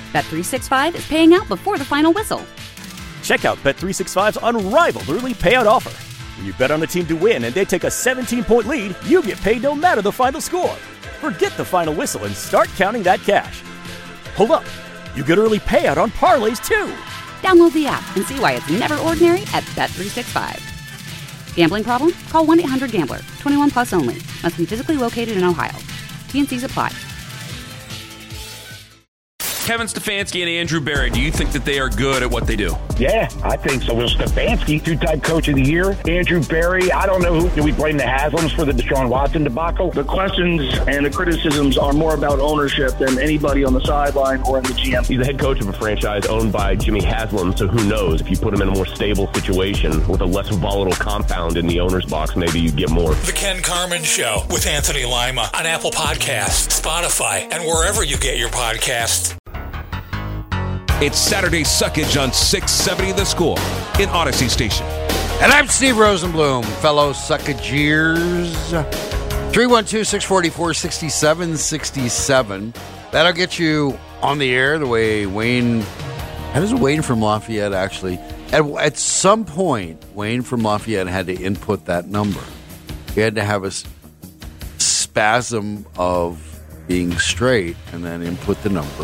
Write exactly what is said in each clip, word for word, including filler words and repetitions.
Bet three sixty-five is paying out before the final whistle. Check out Bet three sixty-five's unrivaled early payout offer. When you bet on a team to win and they take a seventeen-point lead, you get paid no matter the final score. Forget the final whistle and start counting that cash. Hold up. You get early payout on parlays, too. Download the app and see why it's never ordinary at Bet three sixty-five. Gambling problem? Call one eight hundred gambler. twenty-one plus only. Must be physically located in Ohio. T N Cs apply. Kevin Stefanski and Andrew Berry, do you think that they are good at what they do? Yeah, I think so. Well, Stefanski, two-time coach of the year. Andrew Berry, I don't know who. Do we blame the Haslams for the Deshaun Watson debacle? The questions and the criticisms are more about ownership than anybody on the sideline or in the G M. He's the head coach of a franchise owned by Jimmy Haslam, so who knows? If you put him in a more stable situation with a less volatile compound in the owner's box, maybe you get more. The Ken Carman Show with Anthony Lima on Apple Podcasts, Spotify, and wherever you get your podcasts. It's Saturday Suckage on six seventy The Score in Odyssey Station. And I'm Steve Rosenblum, fellow Suckageers. three one two, six four four, six seven six seven. That'll get you on the air the way Wayne... How does Wayne from Lafayette actually... At, at some point, Wayne from Lafayette had to input that number. He had to have a spasm of being straight and then input the number.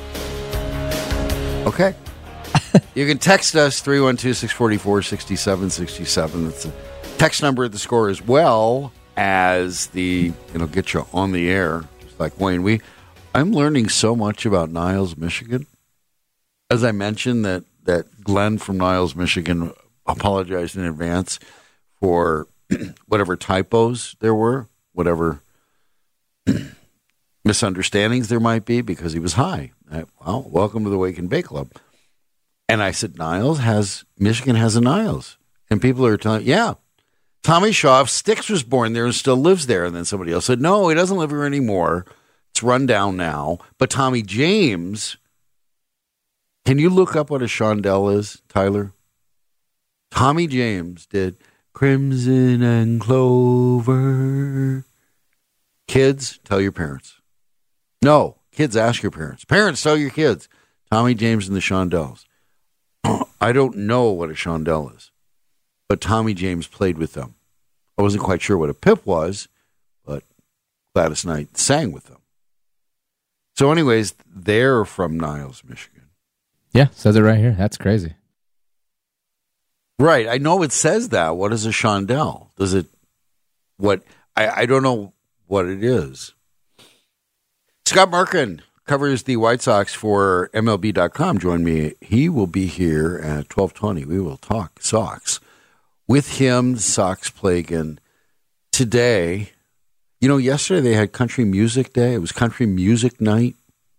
Okay. You can text us three one two, six four four, six seven six seven. That's the text number at the score as well as the, you know, get you on the air. Just like Wayne, we I'm learning so much about Niles, Michigan. As I mentioned that that Glenn from Niles, Michigan apologized in advance for whatever typos there were, whatever misunderstandings there might be, because he was high. I, well, welcome to the Wake and Bake Club. And I said, Niles has, Michigan has a Niles. And people are telling, yeah, Tommy Shaw of Styx was born there and still lives there. And then somebody else said, no, he doesn't live here anymore. It's run down now. But Tommy James, can you look up what a Shondell is, Tyler? Tommy James did Crimson and Clover. Kids, tell your parents. No, kids, ask your parents. Parents, tell your kids. Tommy James and the Shondells. I don't know what a Shondell is, but Tommy James played with them. I wasn't quite sure what a pip was, but Gladys Knight sang with them. So anyways, they're from Niles, Michigan. Yeah, says it right here. That's crazy. Right, I know it says that. What is a Shondell? Does it, what, I, I don't know what it is. Scott Merkin covers the White Sox for M L B dot com. Join me. He will be here at twelve twenty. We will talk Sox. With him, Sox play again today. You know, yesterday they had Country Music Day. It was Country Music Night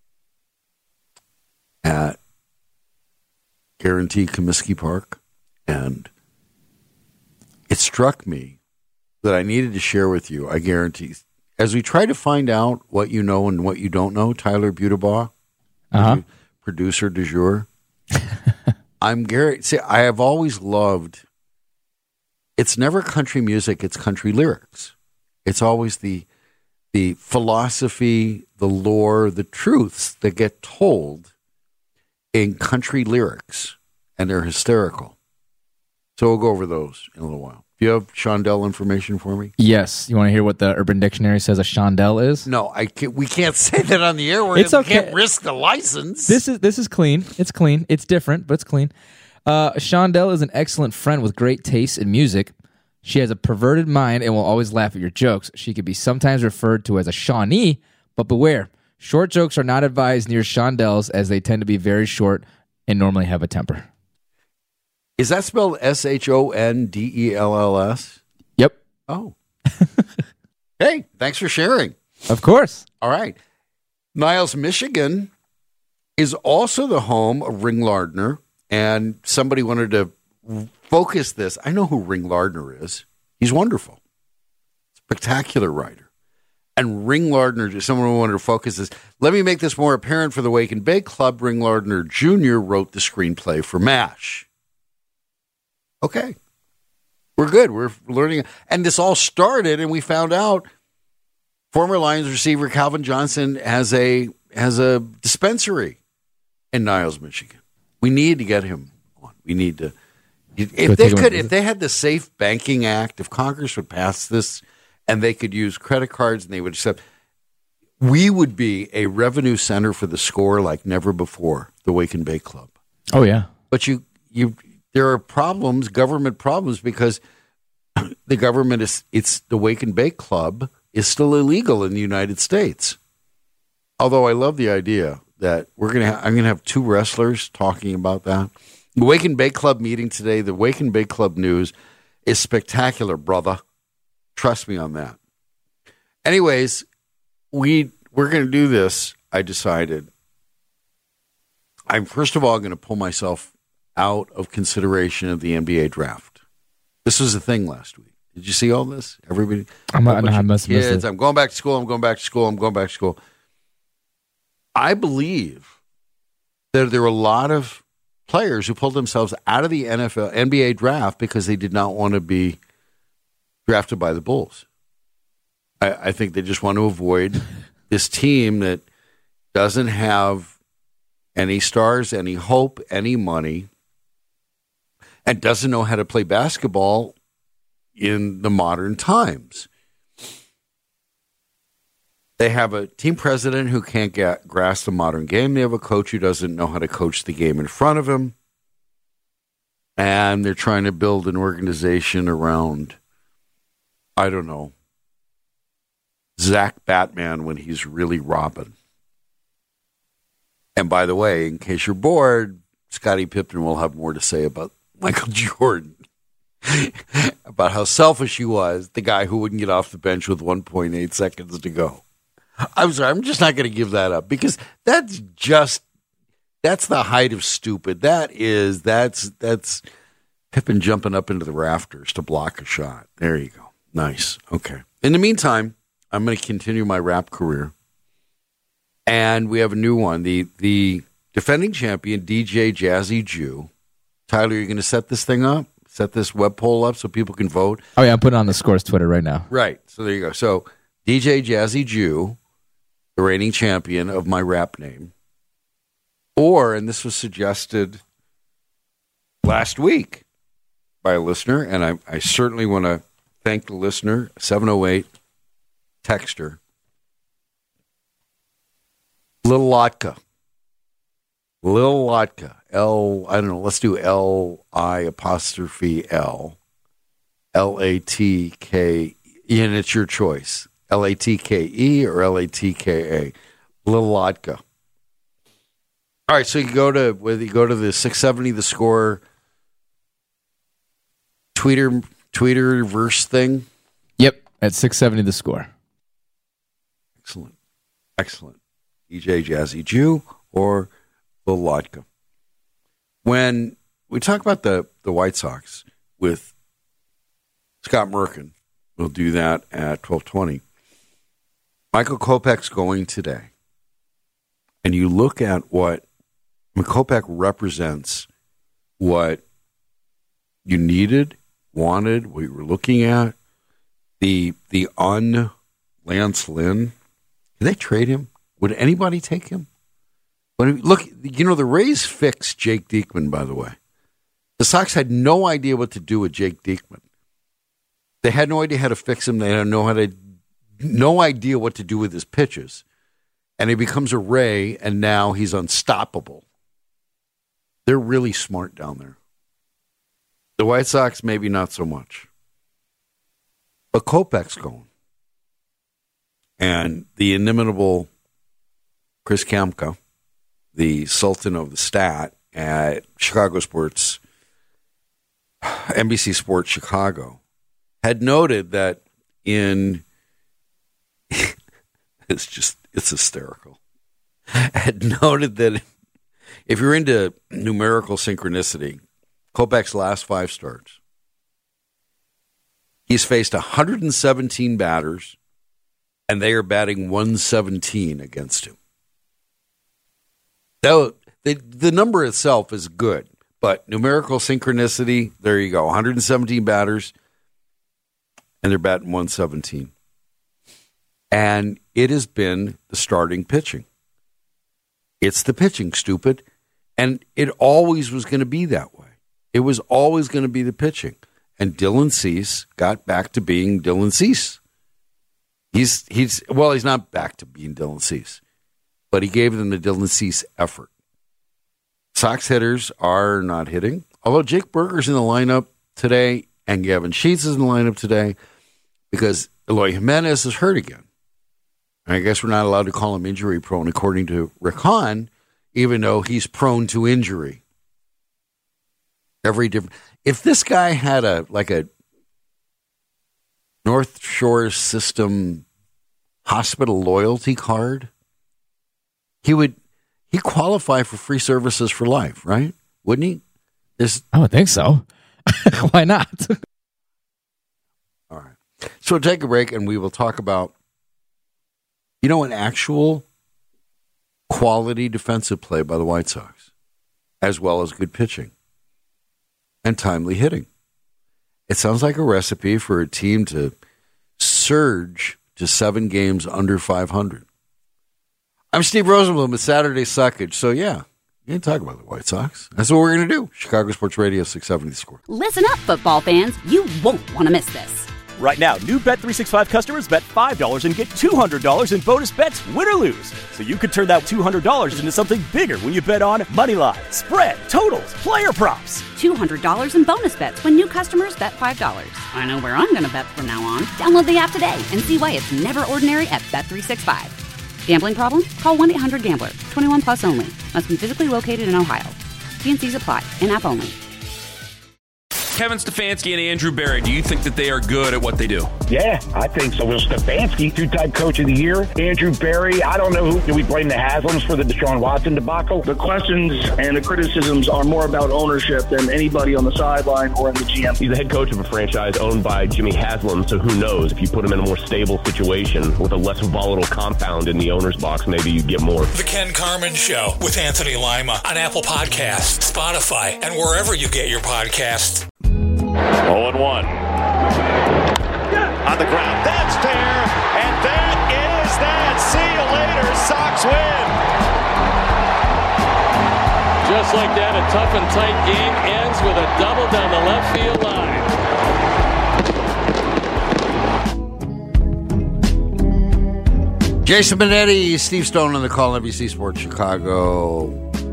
at Guarantee Comiskey Park. And it struck me that I needed to share with you, I guarantee, as we try to find out what you know and what you don't know, Tyler Budabaugh, uh-huh. producer du jour, I'm Gary. See, I have always loved, it's never country music, it's country lyrics. It's always the the philosophy, the lore, the truths that get told in country lyrics, and they're hysterical. So we'll go over those in a little while. Do you have Shondell information for me? Yes. You want to hear what the Urban Dictionary says a Shondell is? No, I can't, we can't say that on the air. We're, it's okay. We can't risk the license. This is this is clean. It's clean. It's different, but it's clean. Uh, a Shondell is an excellent friend with great taste in music. She has a perverted mind and will always laugh at your jokes. She could be sometimes referred to as a Shawnee, but beware. Short jokes are not advised near Shondells as they tend to be very short and normally have a temper. Is that spelled S H O N D E L L S? Yep. Oh. Hey, thanks for sharing. Of course. All right. Niles, Michigan is also the home of Ring Lardner, and somebody wanted to focus this. I know who Ring Lardner is. He's wonderful. Spectacular writer. And Ring Lardner, someone wanted to focus this. Let me make this more apparent for the Wake and Bake Club. Ring Lardner Junior wrote the screenplay for MASH. Okay. We're good. We're learning. And this all started, and we found out former Lions receiver Calvin Johnson has a has a dispensary and Niles, Michigan. We need to get him on. We need to. If Go they take could, him- if they had the Safe Banking Act, if Congress would pass this, and they could use credit cards, and they would accept, we would be a revenue center for the Score like never before. The Wake and Bake Club. Oh yeah, but you you there are problems, government problems, because the government is it's the Wake and Bake Club is still illegal in the United States. Although I love the idea that we're gonna ha- I'm gonna have two wrestlers talking about that. The Wake and Bake Club meeting today. The Wake and Bake Club news is spectacular, brother. Trust me on that. Anyways, we we're gonna do this. I decided. I'm first of all going to pull myself out of consideration of the N B A draft. This was a thing last week. Did you see all this? Everybody, I'm not, no, I must have missed kids. it. I'm going back to school. I'm going back to school. I'm going back to school. I believe that there were a lot of players who pulled themselves out of the N F L, N B A draft because they did not want to be drafted by the Bulls. I, I think they just want to avoid this team that doesn't have any stars, any hope, any money, and doesn't know how to play basketball in the modern times. They have a team president who can't get, grasp the modern game. They have a coach who doesn't know how to coach the game in front of him. And they're trying to build an organization around, I don't know, Zach Batman when he's really Robin. And by the way, in case you're bored, Scottie Pippen will have more to say about Michael Jordan, about how selfish he was, the guy who wouldn't get off the bench with one point eight seconds to go. I'm sorry, I'm just not going to give that up because that's just, that's the height of stupid. That is, that's, that's Pippen jumping up into the rafters to block a shot. There you go. Nice. Okay. In the meantime, I'm going to continue my rap career. And we have a new one, the the defending champion, D J Jazzy Jew. Tyler, you're going to set this thing up? Set this web poll up so people can vote? Oh, yeah, I'm putting it on the Scores Twitter right now. Right. So there you go. So D J Jazzy Jew, the reigning champion of my rap name. Or, and this was suggested last week by a listener, and I, I certainly want to thank the listener, seven oh eight texter. Lil Latka. Lil Latka. L, I don't know, let's do L I apostrophe L. L A T K E, and it's your choice. L A T K E or L A T K A. Lil Latka. All right, so you go to, whether you go to the six seventy The Score Tweeter, Tweeter verse thing. Yep, at six seventy The Score. Excellent. Excellent. D J Jazzy Jew or Lil Latka. When we talk about the, the White Sox with Scott Merkin, we'll do that at twelve twenty. Michael Kopech's going today. And you look at what I mean, Kopech represents what you needed, wanted, what you were looking at. The the un Lance Lynn. Did they trade him? Would anybody take him? When look, you know, the Rays fixed Jake Diekman, by the way. The Sox had no idea what to do with Jake Diekman. They had no idea how to fix him. They had no how to, no idea what to do with his pitches. And he becomes a Ray, and now he's unstoppable. They're really smart down there. The White Sox, maybe not so much. But Kopech's going. And the inimitable Chris Kamka, the Sultan of the Stat at Chicago Sports, N B C Sports Chicago, had noted that in, it's just, it's hysterical, had noted that if you're into numerical synchronicity, Kopech's last five starts, he's faced one hundred seventeen batters, and they are batting one seventeen against him. Though the, the number itself is good, but numerical synchronicity, there you go, one hundred seventeen batters, and they're batting one seventeen. And it has been the starting pitching. It's the pitching, stupid. And it always was going to be that way. It was always going to be the pitching. And Dylan Cease got back to being Dylan Cease. He's, he's well, he's not back to being Dylan Cease, but he gave them the Dylan Cease effort. Sox hitters are not hitting, although Jake Berger's in the lineup today and Gavin Sheets is in the lineup today because Eloy Jimenez is hurt again. And I guess we're not allowed to call him injury prone, according to Rick Hahn, even though he's prone to injury. Every different. If this guy had a like a North Shore System hospital loyalty card, he would he qualify for free services for life, right? Wouldn't he? There's, I would think so. Why not? All right. So we'll take a break and we will talk about, you know, an actual quality defensive play by the White Sox, as well as good pitching and timely hitting. It sounds like a recipe for a team to surge to seven games under five hundred. I'm Steve Rosenblum with Saturday Suckage. So, yeah, you can talk about the White Sox. That's what we're going to do. Chicago Sports Radio, six seventy The Score. Listen up, football fans. You won't want to miss this. Right now, new Bet three sixty-five customers bet five dollars and get two hundred dollars in bonus bets, win or lose. So you could turn that two hundred dollars into something bigger when you bet on money line, spread, totals, player props. two hundred dollars in bonus bets when new customers bet five dollars. I know where I'm going to bet from now on. Download the app today and see why it's never ordinary at Bet three sixty-five. Gambling problem? Call one eight hundred gambler. twenty-one plus only. Must be physically located in Ohio. T and C's apply. In-app only. Kevin Stefanski and Andrew Berry, do you think that they are good at what they do? Yeah, I think so. Will Stefanski, two-time coach of the year. Andrew Berry, I don't know who. Do we blame the Haslams for the Deshaun Watson debacle? The questions and the criticisms are more about ownership than anybody on the sideline or in the G M. He's the head coach of a franchise owned by Jimmy Haslam, so who knows? If you put him in a more stable situation with a less volatile compound in the owner's box, maybe you get more. The Ken Carman Show with Anthony Lima on Apple Podcasts, Spotify, and wherever you get your podcasts. oh and one. On the ground. That's fair. And that is that. See you later. Sox win. Just like that, a tough and tight game ends with a double down the left field line. Jason Benetti, Steve Stone on the call, N B C Sports Chicago.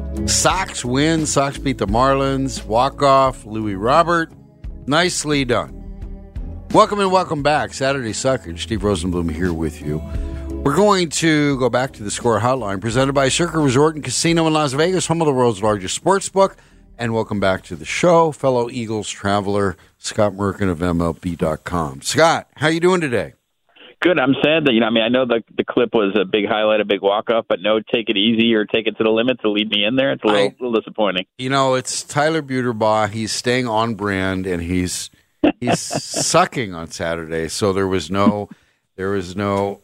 Sox win. Sox beat the Marlins. Walk-off. Louis Robert. Nicely done. Welcome and welcome back. Saturday Suckage. Steve Rosenblum here with you. We're going to go back to the Score Hotline, presented by Circa Resort and Casino in Las Vegas, home of the world's largest sports book. And welcome back to the show, fellow Eagles traveler, Scott Merkin of M L B dot com. Scott, how you doing today? Good. I'm sad that, you know, I mean, I know the the clip was a big highlight, a big walk-off, but no, take it easy or take it to the limit to lead me in there. It's a little, I, little disappointing. You know, it's Tyler Buterbaugh. He's staying on brand, and he's he's sucking on Saturday. So there was no there was no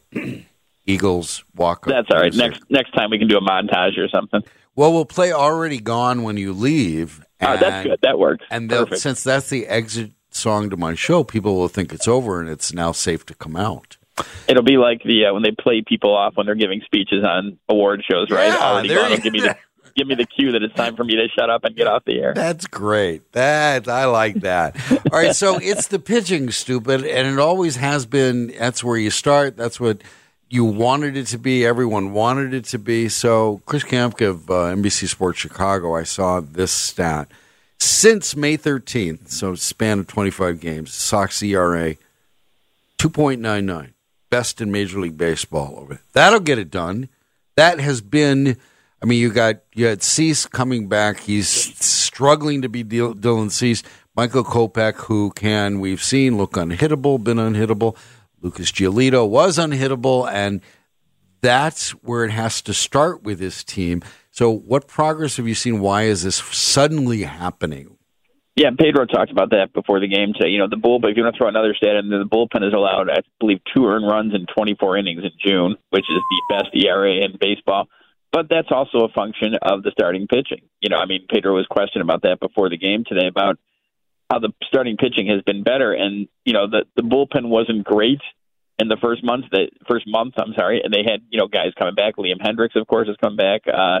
Eagles walk-off. That's all right. Next next time we can do a montage or something. Well, we'll play Already Gone when you leave. And, oh, that's good. That works. And since that's the exit song to my show, people will think it's over and it's now safe to come out. It'll be like the uh, when they play people off when they're giving speeches on award shows, right? Yeah, Already Gone. Give me the give me the cue that it's time for me to shut up and get off the air. That's great. That I like that. All right, so it's the pitching, stupid, and it always has been. That's where you start. That's what you wanted it to be. Everyone wanted it to be. So Chris Kampke of uh, N B C Sports Chicago, I saw this stat. Since May thirteenth, so span of twenty-five games, Sox E R A two point nine nine. Best in Major League Baseball over it. That'll get it done. That has been, I mean, you got you had Cease coming back. He's struggling to be Dylan Cease. Michael Kopech, who can, we've seen, look unhittable, been unhittable. Lucas Giolito was unhittable, and that's where it has to start with this team. So what progress have you seen? Why is this suddenly happening? Yeah, Pedro talked about that before the game. So, you know, the bullpen, if you want to throw another stat in, the bullpen is allowed, I believe, two earned runs in twenty-four innings in June, which is the best E R A in baseball. But that's also a function of the starting pitching. You know, I mean, Pedro was questioned about that before the game today about how the starting pitching has been better. And, you know, the, the bullpen wasn't great in the first month, the first month, I'm sorry. And they had, you know, guys coming back. Liam Hendricks, of course, has come back. Uh,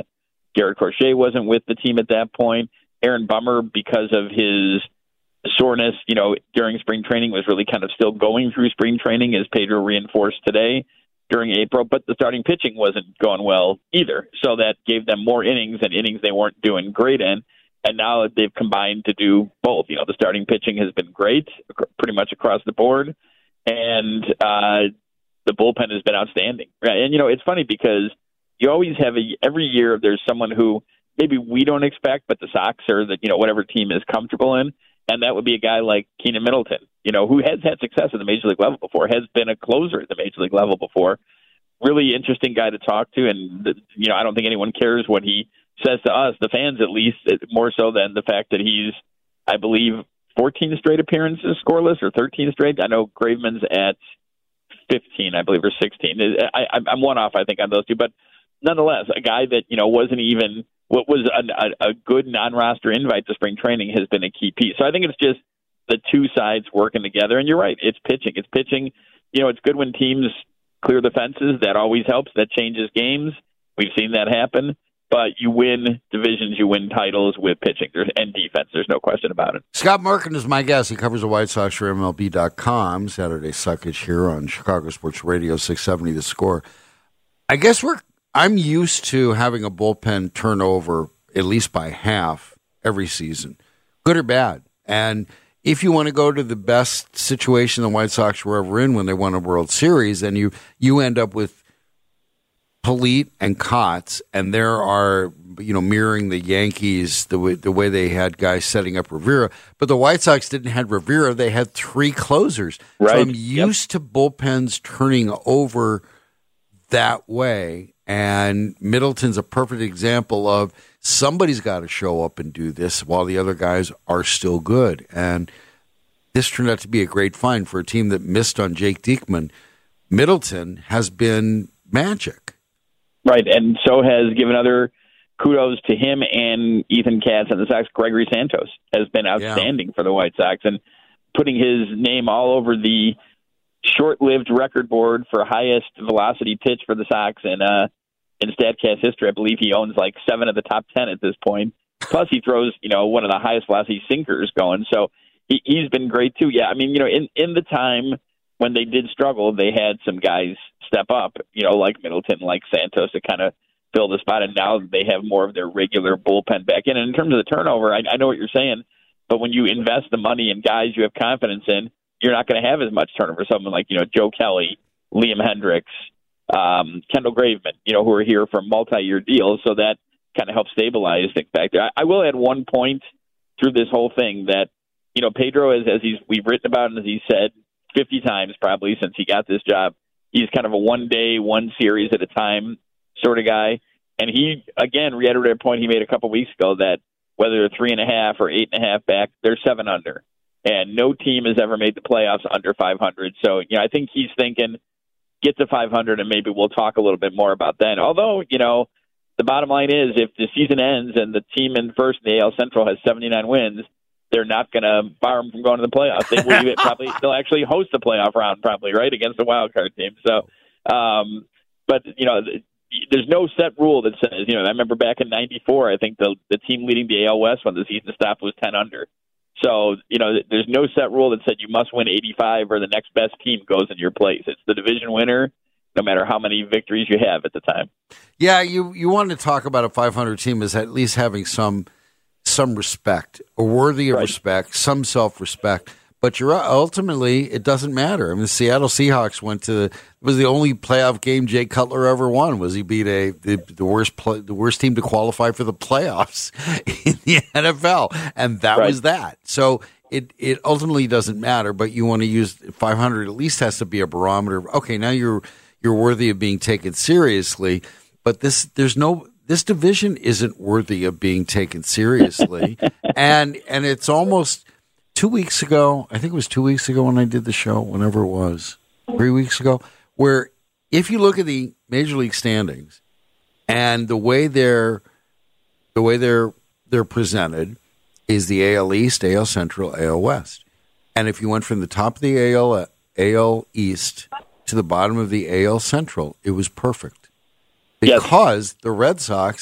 Garrett Crochet wasn't with the team at that point. Aaron Bummer, because of his soreness, you know, during spring training, was really kind of still going through spring training, as Pedro reinforced today during April. But the starting pitching wasn't going well either, so that gave them more innings and innings they weren't doing great in. And now they've combined to do both. You know, the starting pitching has been great, pretty much across the board, and uh, the bullpen has been outstanding. And you know, it's funny because you always have a every year there's someone who maybe we don't expect, but the Sox or the you know whatever team is comfortable in. And that would be a guy like Keenan Middleton, you know, who has had success at the major league level before, has been a closer at the major league level before. Really interesting guy to talk to. And, you know, I don't think anyone cares what he says to us, the fans at least, more so than the fact that he's, I believe, fourteen straight appearances scoreless or thirteen straight. I know Graveman's at fifteen, I believe, or sixteen. I, I'm one off, I think, on those two. But nonetheless, a guy that, you know, wasn't even what was a, a, a good non-roster invite to spring training has been a key piece. So I think it's just the two sides working together. And you're right, it's pitching. It's pitching. You know, it's good when teams clear the fences. That always helps. That changes games. We've seen that happen. But you win divisions, you win titles with pitching and defense. There's no question about it. Scott Merkin is my guest. He covers the White Sox for M L B dot com. Saturday Suckage here on Chicago Sports Radio, six seventy The Score. I guess we're I'm used to having a bullpen turnover at least by half every season, good or bad. And if you want to go to the best situation the White Sox were ever in when they won a World Series, then you, you end up with Polite and Kotz, and there are, you know, mirroring the Yankees, the way, the way they had guys setting up Rivera. But the White Sox didn't have Rivera. They had three closers. Right. So I'm used yep. to bullpens turning over that way. And Middleton's a perfect example of somebody's got to show up and do this while the other guys are still good. And this turned out to be a great find for a team that missed on Jake Diekman. Middleton has been magic. Right, and so has given other kudos to him and Ethan Katz and the Sox. Gregory Santos has been outstanding yeah. for the White Sox and putting his name all over the short-lived record board for highest velocity pitch for the Sox in uh, in StatCast history. I believe he owns like seven of the top ten at this point. Plus, he throws you know one of the highest velocity sinkers going. So he, he's been great too. Yeah, I mean you know in in the time when they did struggle, they had some guys step up, you know, like Middleton, like Santos, to kind of fill the spot. And now they have more of their regular bullpen back in. And in terms of the turnover, I, I know what you're saying, but when you invest the money in guys you have confidence in, you're not going to have as much turnover. Someone like, you know, Joe Kelly, Liam Hendricks, um, Kendall Graveman, you know, who are here for multi-year deals. So that kind of helps stabilize things back there. I, I will add one point through this whole thing that, you know, Pedro, is, as he's, we've written about and as he said fifty times probably since he got this job, he's kind of a one-day, one series at a time sort of guy. And he, again, reiterated a point he made a couple weeks ago that whether they're three and a half or eight and a half back, they're seven under. And no team has ever made the playoffs under five hundred. So, you know, I think he's thinking, get to five hundred, and maybe we'll talk a little bit more about that. Although, you know, the bottom line is if the season ends and the team in first in the A L Central has seventy-nine wins, they're not going to bar them from going to the playoffs. They will even probably they'll actually host a playoff round probably, right, against a wild card team. So, um, but you know, there's no set rule that says, you know, I remember back in ninety-four, I think the the team leading the A L West when the season stopped was ten under. So, you know, there's no set rule that said you must win eighty-five or the next best team goes in your place. It's the division winner, no matter how many victories you have at the time. Yeah, you you want to talk about a five hundred team as at least having some some respect, or worthy of right. respect, some self-respect. But you're ultimately, it doesn't matter. I mean, the Seattle Seahawks went to it was the only playoff game Jay Cutler ever won. Was he beat a the, the worst play, the worst team to qualify for the playoffs in the N F L, and that right. was that. So it it ultimately doesn't matter. But you want to use five hundred. At least has to be a barometer. Okay, now you're you're worthy of being taken seriously. But this there's no. This division isn't worthy of being taken seriously, and and it's almost two weeks ago. I think it was two weeks ago when I did the show, whenever it was, three weeks ago. Where if you look at the Major League standings and the way they're the way they're they're presented is the A L East, A L Central, A L West, and if you went from the top of the A L A L East to the bottom of the A L Central, it was perfect. Because yes. the Red Sox,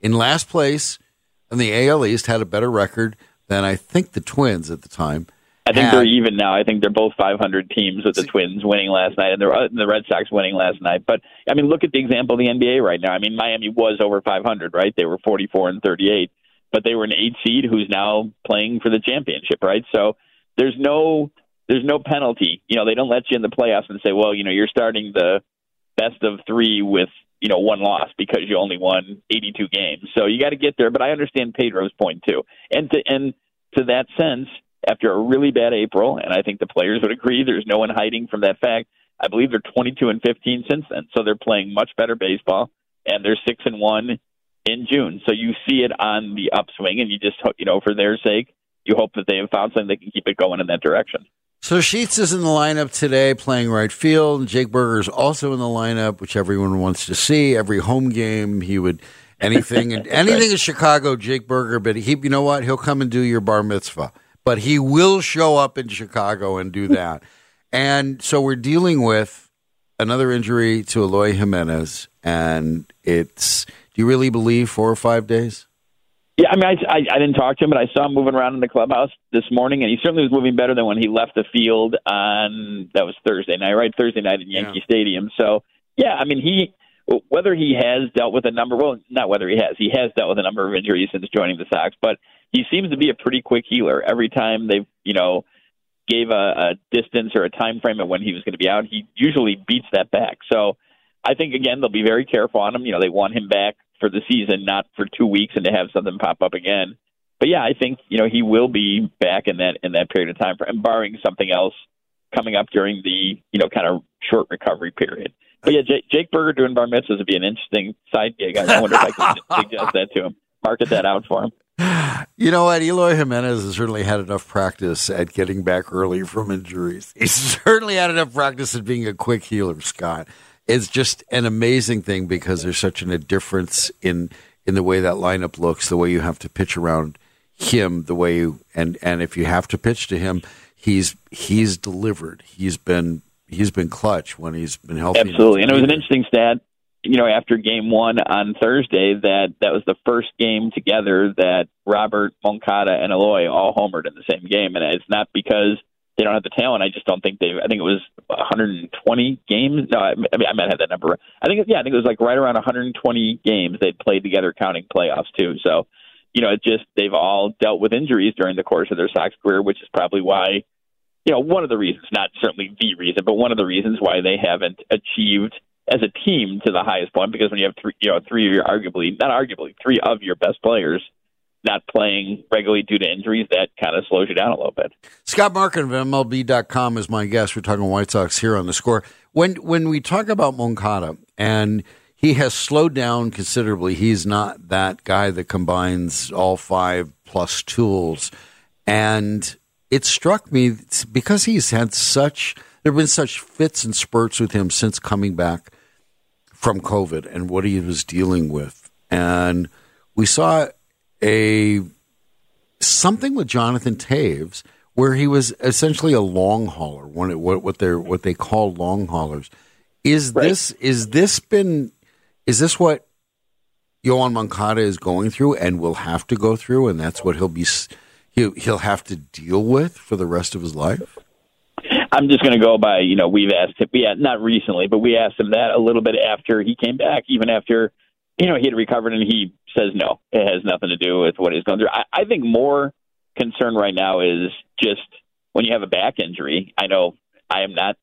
in last place in the A L East, had a better record than I think the Twins at the time. I think had, they're even now. I think they're both five hundred teams with the Twins winning last night and the, the Red Sox winning last night. But, I mean, look at the example of the N B A right now. I mean, Miami was over five hundred, right? They were forty-four and thirty-eight, but they were an eight seed who's now playing for the championship, right? So there's no there's no penalty. You know, they don't let you in the playoffs and say, well, you know, you're starting the best of three with, you know, one loss because you only won eighty-two games. So you got to get there. But I understand Pedro's point, too. And to, and to that sense, after a really bad April, and I think the players would agree, there's no one hiding from that fact. I believe they're twenty-two and fifteen since then, so they're playing much better baseball, and they're six and one in June. So you see it on the upswing, and you just, you know, for their sake, you hope that they have found something that can keep it going in that direction. So Sheets is in the lineup today, playing right field. Jake Berger is also in the lineup, which everyone wants to see. Every home game, he would anything and anything in Chicago, Jake Berger. But he, you know what? He'll come and do your bar mitzvah. But he will show up in Chicago and do that. And so we're dealing with another injury to Eloy Jimenez. And it's, do you really believe four or five days? Yeah, I mean, I, I, I didn't talk to him, but I saw him moving around in the clubhouse this morning, and he certainly was moving better than when he left the field on, that was Thursday night, right? Thursday night at Yankee yeah. Stadium. So, yeah, I mean, he, whether he has dealt with a number, well, not whether he has, he has dealt with a number of injuries since joining the Sox, but he seems to be a pretty quick healer. Every time they've, you know, gave a, a distance or a time frame of when he was going to be out, he usually beats that back. So I think, again, they'll be very careful on him. You know, they want him back for the season, not for two weeks and to have something pop up again. But, yeah, I think, you know, he will be back in that in that period of time, and barring something else coming up during the, you know, kind of short recovery period. But, yeah, Jake, Jake Berger doing bar mitzvahs would be an interesting side gig. I wonder if I could suggest that to him. Market that out for him. You know what? Eloy Jimenez has certainly had enough practice at getting back early from injuries. He's certainly had enough practice at being a quick healer, Scott. It's just an amazing thing because there's such an, a difference in in the way that lineup looks, the way you have to pitch around him, the way you and and if you have to pitch to him, he's he's delivered. He's been he's been clutch when he's been healthy. Absolutely, and it was an interesting stat. You know, after game one on Thursday, that that was the first game together that Robert, Moncada, and Eloy all homered in the same game. And it's not because they don't have the talent. I just don't think they. I think it was one hundred twenty games. No, I mean I might have that number. I think yeah, I think it was like right around one hundred twenty games they'd played together, counting playoffs too. So, you know, it just they've all dealt with injuries during the course of their Sox career, which is probably why, you know, one of the reasons, not certainly the reason, but one of the reasons why they haven't achieved as a team to the highest point, because when you have three, you know, three of your arguably, not arguably, three of your best players not playing regularly due to injuries, that kind of slows you down a little bit. Scott Markin of M L B dot com is my guest. We're talking White Sox here on The Score. When when we talk about Moncada, and he has slowed down considerably, he's not that guy that combines all five plus tools. And it struck me, because he's had such, there have been such fits and spurts with him since coming back from COVID and what he was dealing with. And we saw a something with Jonathan Taves where he was essentially a long hauler, one what what they what they call long haulers. Is right. this is this been is this what Yoan Moncada is going through and will have to go through, and that's what he'll be he'll, he'll have to deal with for the rest of his life? I'm just going to go by, you know, we've asked him, yeah, not recently, but we asked him that a little bit after he came back, even after, you know, he had recovered, and he says, no, it has nothing to do with what he's going through. I, I think more concern right now is just when you have a back injury. I know I am not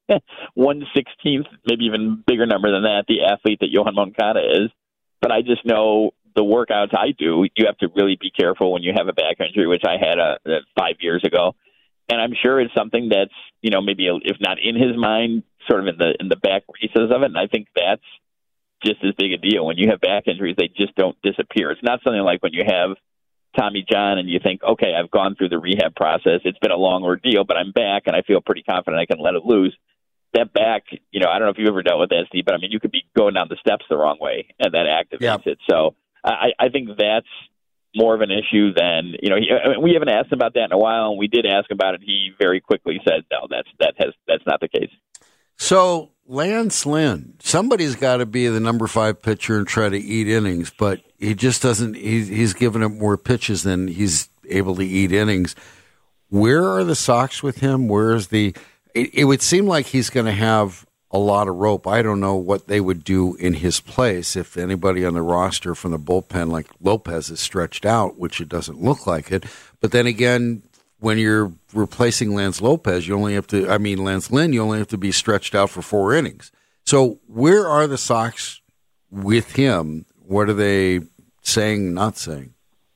one sixteenth, maybe even bigger number than that, the athlete that Yoan Moncada is, but I just know the workouts I do, you have to really be careful when you have a back injury, which I had a, a five years ago. And I'm sure it's something that's, you know, maybe if not in his mind, sort of in the in the back recesses of it. And I think that's just as big a deal. When you have back injuries, they just don't disappear. It's not something like when you have Tommy John and you think, okay, I've gone through the rehab process. It's been a long ordeal, but I'm back and I feel pretty confident I can let it loose. That back, you know, I don't know if you've ever dealt with that, Steve, but I mean, you could be going down the steps the wrong way and that activates yep. it. So I, I think that's more of an issue than, you know, he, I mean, we haven't asked him about that in a while, and we did ask about it. He very quickly said, no, that's, that has, that's not the case. So Lance Lynn, somebody's got to be the number five pitcher and try to eat innings, but he just doesn't. He's, he's given up more pitches than he's able to eat innings. Where are the Sox with him? Where's the? It, it would seem like he's going to have a lot of rope. I don't know what they would do in his place if anybody on the roster from the bullpen like Lopez is stretched out, which it doesn't look like it. But then again, when you're replacing Lance Lopez, you only have to, I mean, Lance Lynn, you only have to be stretched out for four innings. So where are the Sox with him? What are they saying, not saying?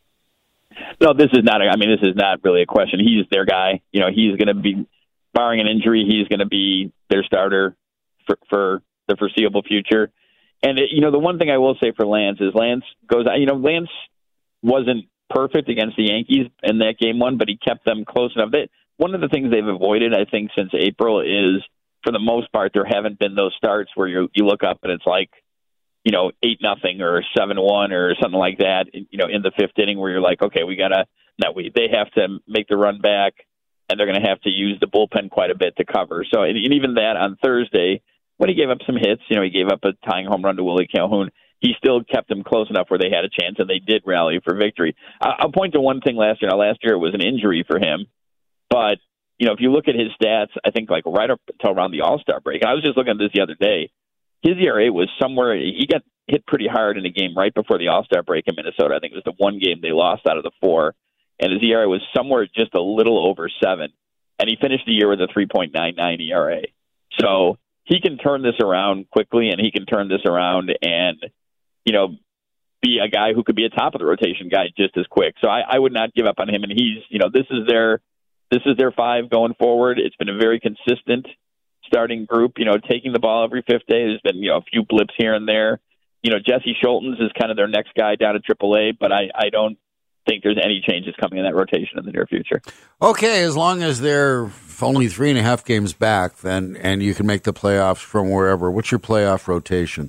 No, this is not, a, I mean, this is not really a question. He's their guy. You know, he's going to be, barring an injury, he's going to be their starter for, for the foreseeable future. And, it, you know, the one thing I will say for Lance is Lance goes, you know, Lance wasn't perfect against the Yankees in that game one, but he kept them close enough. They, one of the things they've avoided, I think, since April is, for the most part, there haven't been those starts where you you look up and it's like, you know, eight nothing or seven one or something like that. You know, in the fifth inning where you're like, okay, we gotta. No, we they have to make the run back, and they're going to have to use the bullpen quite a bit to cover. So, and, and even that on Thursday, when he gave up some hits, you know, he gave up a tying home run to Willie Calhoun. He still kept them close enough where they had a chance, and they did rally for victory. I'll point to one thing last year. Now, last year it was an injury for him, but you know, if you look at his stats, I think like right up until around the All-Star break, and I was just looking at this the other day, his E R A was somewhere. He got hit pretty hard in a game right before the All-Star break in Minnesota. I think it was the one game they lost out of the four, and his E R A was somewhere just a little over seven, and he finished the year with a three point nine nine E R A. So he can turn this around quickly, and he can turn this around and, you know, be a guy who could be a top of the rotation guy just as quick. So I, I would not give up on him. And he's, you know, this is their, this is their five going forward. It's been a very consistent starting group, you know, taking the ball every fifth day. There's been, you know, a few blips here and there. You know, Jesse Schultens is kind of their next guy down at triple A, but I, I don't think there's any changes coming in that rotation in the near future. Okay, as long as they're only three and a half games back, then, and you can make the playoffs from wherever. What's your playoff rotation?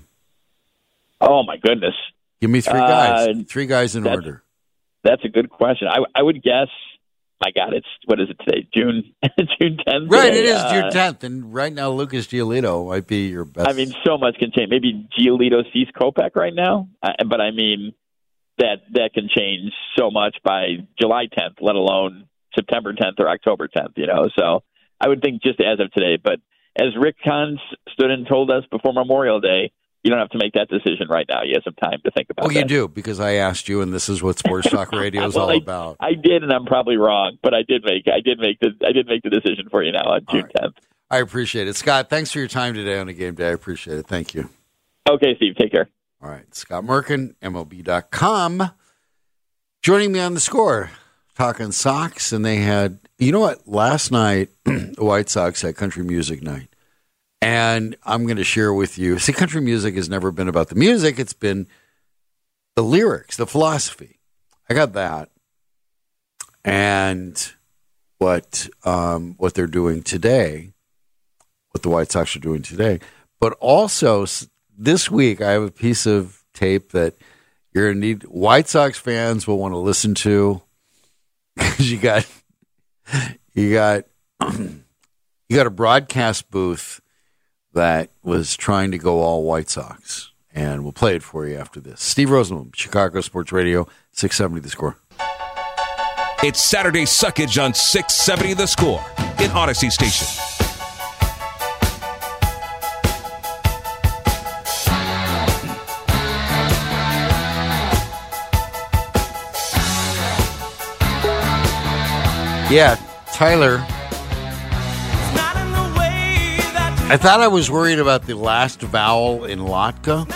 Oh, my goodness. Give me three guys. Uh, three guys in that's, order. That's a good question. I, I would guess, my God, it's, what is it today? June June tenth? Right, today. it is uh, June tenth, and right now Lucas Giolito might be your best. I mean, so much can change. Maybe Giolito sees Kopech right now, uh, but I mean, that that can change so much by July tenth, let alone September tenth or October tenth, you know. So I would think just as of today. But as Rick Kahn stood and told us before Memorial Day, you don't have to make that decision right now. You have some time to think about it. Well, you that. do, because I asked you, and this is what Sports Talk Radio is well, all I, about. I did, and I'm probably wrong, but I did make I did make the I did make the decision for you now on June tenth. I appreciate it. Scott, thanks for your time today on the game day. I appreciate it. Thank you. Okay, Steve, take care. All right. Scott Merkin, M L B dot com, joining me on the Score, talking Sox. And they had, you know what, last night, the White Sox had country music night. And I'm going to share with you, see, country music has never been about the music. It's been the lyrics, the philosophy. I got that. And what um, what they're doing today, what the White Sox are doing today. But also, this week, I have a piece of tape that you're going to need. White Sox fans will want to listen to, because you got you got you got a broadcast booth that was trying to go all White Sox, and we'll play it for you after this. Steve Rosenblum, Chicago Sports Radio, six seventy The Score. It's Saturday Suckage on six seventy The Score in Odyssey Station. Yeah, Tyler. I thought I was worried about the last vowel in Latka.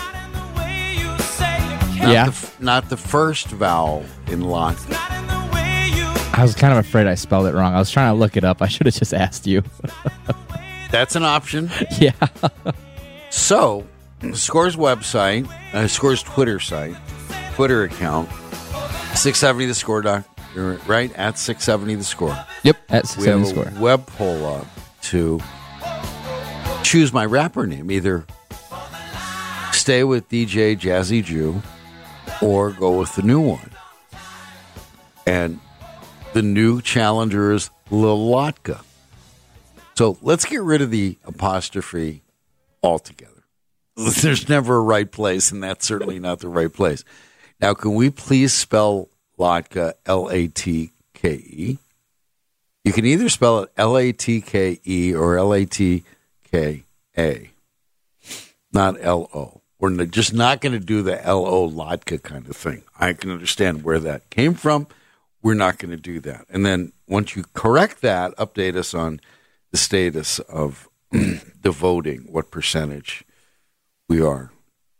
Not Yeah. The, not the first vowel in Latka. I was kind of afraid I spelled it wrong. I was trying to look it up. I should have just asked you. That's an option. Yeah. So, Score's website, uh, Score's Twitter site, Twitter account, six seventy The Score, doc, right? At six seventy The Score. Yep, at six seventy We Score. have a web poll up to choose my rapper name. Either stay with D J Jazzy Jew or go with the new one. And the new challenger is Lil Latka. So let's get rid of the apostrophe altogether. There's never a right place, and that's certainly not the right place. Now, can we please spell Latka L A T K E? You can either spell it L A T K E or L A T K A, not L O. We're just not going to do the L O Latka kind of thing. I can understand where that came from. We're not going to do that. And then once you correct that, update us on the status of the voting, what percentage we are.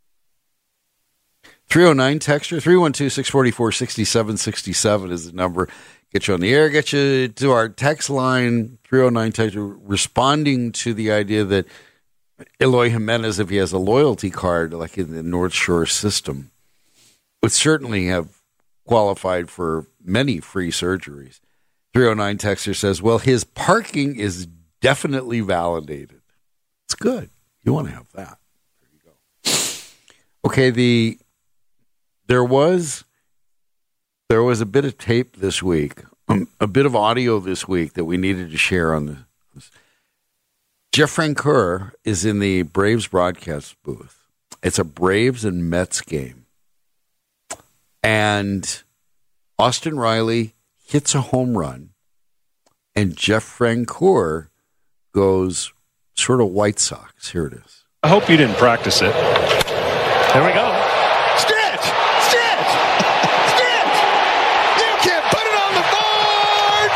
three oh nine texture, three one two, six four four, six seven six seven is the number. Get you on the air, get you to our text line, three oh nine texture, responding to the idea that Eloy Jimenez, if he has a loyalty card, like in the North Shore system, would certainly have qualified for many free surgeries. three oh nine texter says, well, his parking is definitely validated. It's good. You want to have that. There you go. Okay, the there was there was a bit of tape this week, um, a bit of audio this week that we needed to share on the. Jeff Francoeur is in the Braves broadcast booth. It's a Braves and Mets game. And Austin Riley hits a home run, and Jeff Francoeur goes sort of White Sox. Here it is. I hope you didn't practice it. There we go. Stitch! Stitch! Stitch! You can put it on the board!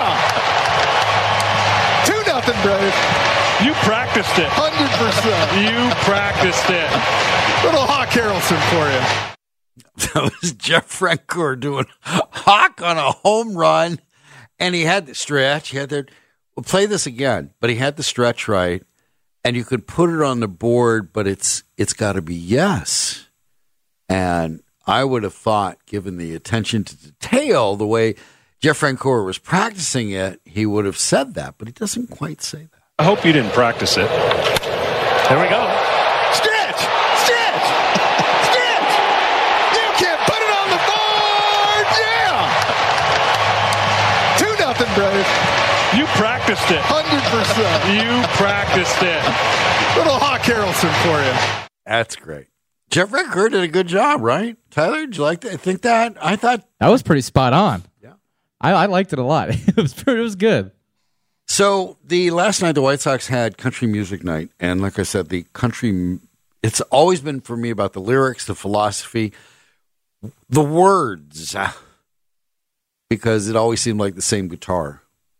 Yeah! Two nothing, Braves. You practiced it. one hundred percent. You practiced it. Little Hawk Harrelson for you. That was Jeff Francoeur doing Hawk on a home run, and he had the stretch. He had the, we'll play this again, but he had the stretch right, and you could put it on the board, but it's it's got to be yes. And I would have thought, given the attention to detail, the way Jeff Francoeur was practicing it, he would have said that, but he doesn't quite say that. I hope you didn't practice it. There we go. Stitch! Stitch! Stitch! You can put it on the board! Yeah! Two nothing, Braves. You practiced it. one hundred percent. You practiced it. Little Hawk Harrelson for you. That's great. Jeff Francoeur did a good job, right? Tyler, did you like that? I think that, I thought. That was pretty spot on. Yeah. I, I liked it a lot. It was pretty, it was good. So the last night the White Sox had country music night, and like I said, the country, it's always been for me about the lyrics, the philosophy, the words, because it always seemed like the same guitar.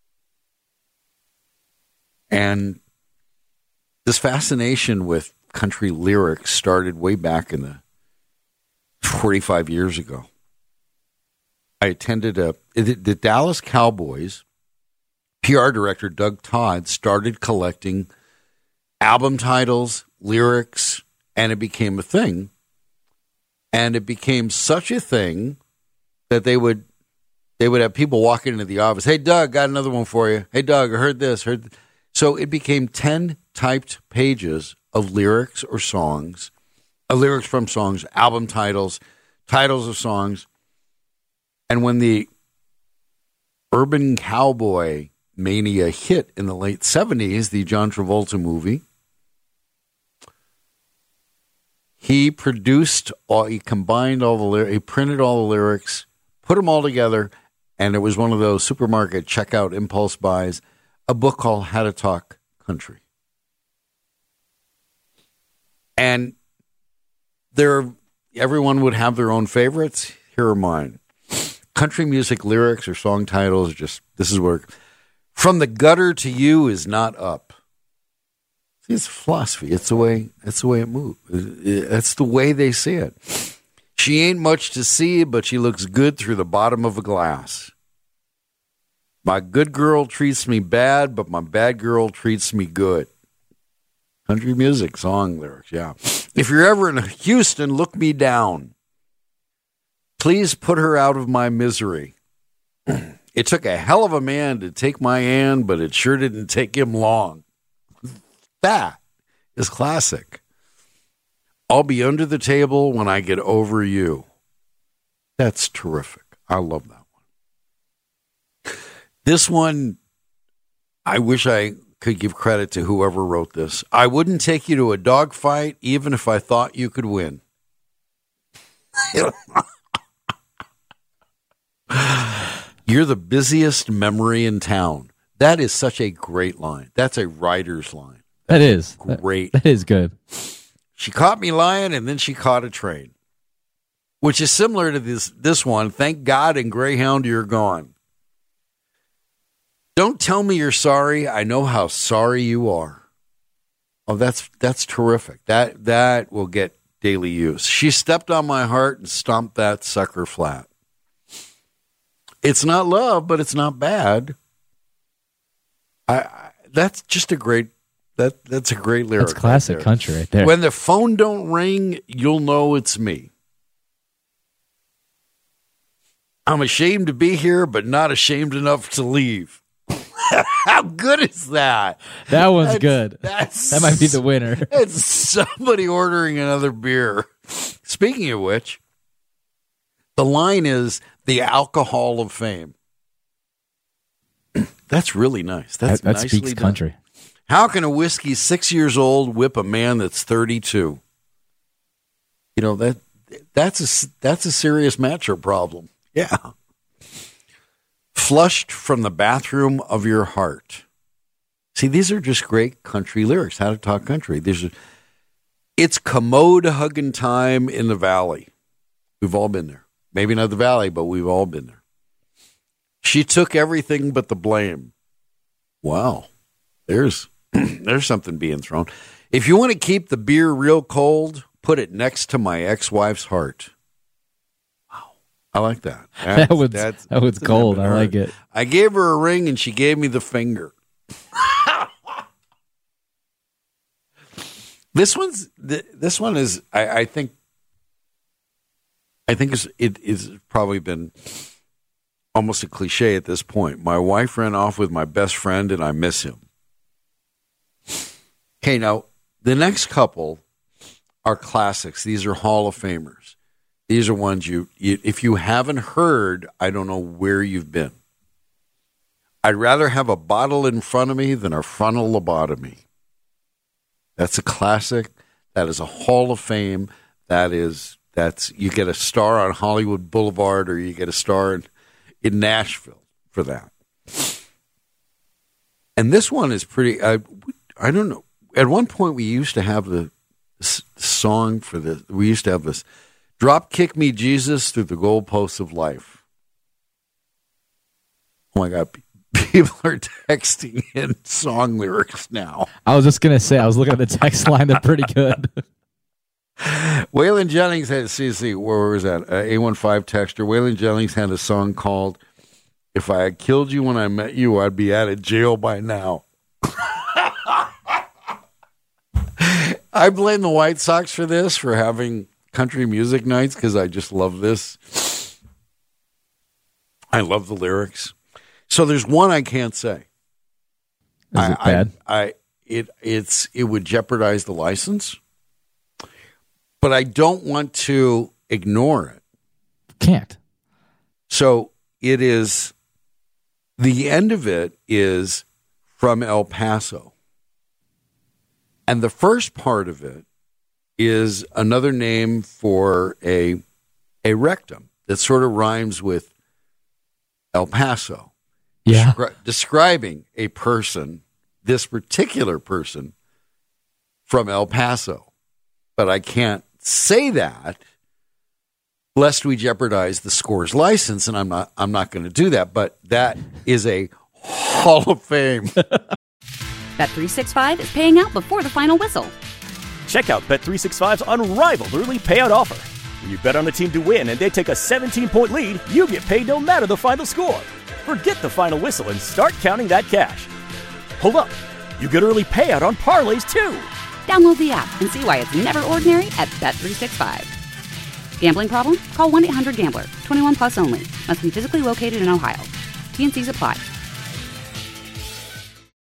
And this fascination with country lyrics started way back in the forty-five years ago. I attended a, the Dallas Cowboys. P R director Doug Todd started collecting album titles, lyrics, and it became a thing. And it became such a thing that they would they would have people walking into the office. Hey, Doug, got another one for you. Hey, Doug, I heard this. Heard th-. So it became ten typed pages of lyrics or songs, uh, lyrics from songs, album titles, titles of songs. And when the Urban Cowboy mania hit in the late seventies, the John Travolta movie, he produced, all, he combined all the lyrics, he printed all the lyrics, put them all together, and it was one of those supermarket checkout impulse buys, a book called How to Talk Country. And there, everyone would have their own favorites. Here are mine. Country music lyrics or song titles, just, this is where... From the gutter to you is not up. See, it's philosophy. It's the way. It's the way it moves. That's the way they see it. She ain't much to see, but she looks good through the bottom of a glass. My good girl treats me bad, but my bad girl treats me good. Country music, song lyrics, yeah. If you're ever in Houston, look me down. Please put her out of my misery. It took a hell of a man to take my hand, but it sure didn't take him long. That is classic. I'll be under the table when I get over you. That's terrific. I love that one. This one, I wish I could give credit to whoever wrote this. I wouldn't take you to a dogfight even if I thought you could win. You're the busiest memory in town. That is such a great line. That's a writer's line. That is. Great. That is good. She caught me lying, and then she caught a train, which is similar to this, this one. Thank God and Greyhound, you're gone. Don't tell me you're sorry. I know how sorry you are. Oh, that's that's terrific. That that will get daily use. She stepped on my heart and stomped that sucker flat. It's not love, but it's not bad. I, I that's just a great that that's a great lyric. That's classic right country right there. When the phone don't ring, you'll know it's me. I'm ashamed to be here, but not ashamed enough to leave. How good is that? That one's that's, good. That's, that might be the winner. It's somebody ordering another beer. Speaking of which, the line is the Alcohol of Fame. That's really nice. That's that that nicely speaks done. country. How can a whiskey six years old whip a man that's thirty-two? You know, that that's a, that's a serious macho problem. Yeah. Flushed from the bathroom of your heart. See, these are just great country lyrics, how to talk country. There's a, it's commode hugging time in the valley. We've all been there. Maybe not the valley, but we've all been there. She took everything but the blame. Wow. There's there's something being thrown. If you want to keep the beer real cold, put it next to my ex-wife's heart. Wow. I like that. That's, that was that's, that was cold. I like it. I gave her a ring and she gave me the finger. This one's this one is I, I think I think it's, it is probably been almost a cliche at this point. My wife ran off with my best friend and I miss him. Okay, now the next couple are classics. These are Hall of Famers. These are ones you, you if you haven't heard, I don't know where you've been. I'd rather have a bottle in front of me than a frontal lobotomy. That's a classic. That is a Hall of Fame. That is that's you get a star on Hollywood Boulevard or you get a star in, in Nashville for that. And this one is pretty. I I don't know. At one point, we used to have the this song for this. We used to have this, "Drop kick me, Jesus, through the goalposts of life." Oh my God. People are texting in song lyrics now. I was just going to say, I was looking at the text line. They're pretty good. Waylon Jennings had, see, see, where was that? Uh, A one five texter. Waylon Jennings had a song called, "If I Had Killed You When I Met You, I'd Be Out of Jail by Now." I blame the White Sox for this, for having country music nights, because I just love this. I love the lyrics. So there's one I can't say. Is I, it bad? I, I it it's it would jeopardize the license, but I don't want to ignore it. Can't. So it is. The end of it is from El Paso, and the first part of it is another name for a a rectum that sort of rhymes with El Paso. Yeah. Descri- describing a person, this particular person from El Paso. But I can't say that lest we jeopardize the Score's license, and I'm not I'm not going to do that. But that is a Hall of Fame. Bet three sixty-five is paying out before the final whistle. Check out Bet three sixty-five's unrivaled early payout offer. When you bet on a team to win and they take a seventeen-point lead, you get paid no matter the final score. Forget the final whistle and start counting that cash. Hold up. You get early payout on parlays, too. Download the app and see why it's never ordinary at Bet three sixty-five. Gambling problem? Call one eight hundred gambler. twenty-one plus only. Must be physically located in Ohio. T and C's apply.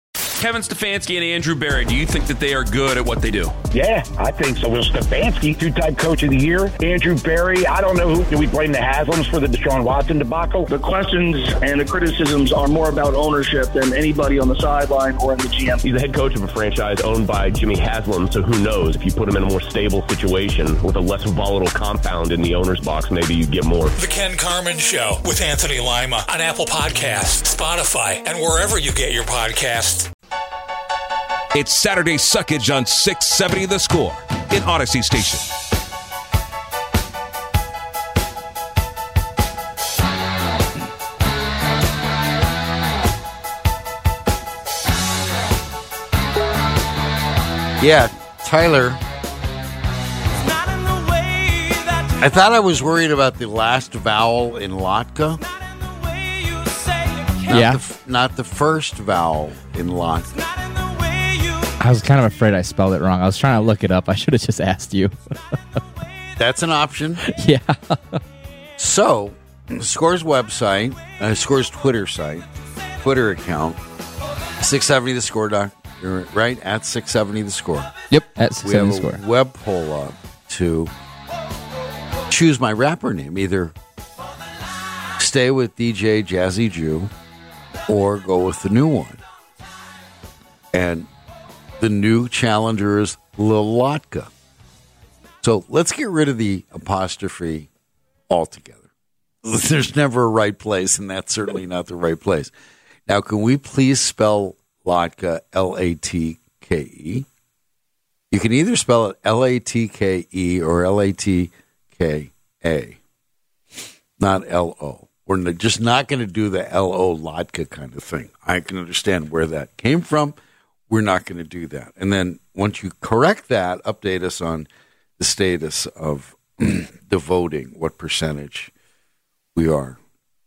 Kevin Stefanski and Andrew Berry, do you think that they are good at what they do? Yeah, I think so. Will Stefanski, two-time coach of the year. Andrew Berry, I don't know who. Do we blame the Haslams for the Deshaun Watson debacle? The questions and the criticisms are more about ownership than anybody on the sideline or in the G M. He's the head coach of a franchise owned by Jimmy Haslam, so who knows? If you put him in a more stable situation with a less volatile compound in the owner's box, maybe you get more. The Ken Carman Show with Anthony Lima on Apple Podcasts, Spotify, and wherever you get your podcasts. It's Saturday Suckage on six seventy The Score in Odyssey Station. Yeah, Tyler. I thought I was worried about the last vowel in Latka. Not Yeah. The, not the first vowel in Latka. I was kind of afraid I spelled it wrong. I was trying to look it up. I should have just asked you. That's an option. Yeah. So, the Score's website, uh, Score's Twitter site, Twitter account, six seventy the score dot, right? At six seventy the score. Yep, at six seventy We have the score. a web poll up to choose my rapper name. Either stay with D J Jazzy Jew or go with the new one. And the new challenger is Lalatka. So let's get rid of the apostrophe altogether. There's never a right place, and that's certainly not the right place. Now, can we please spell Latka L A T K E? You can either spell it L A T K E or L A T K A, not L O. We're just not going to do the L O Latka kind of thing. I can understand where that came from. We're not going to do that. And then once you correct that, update us on the status of the voting, what percentage we are.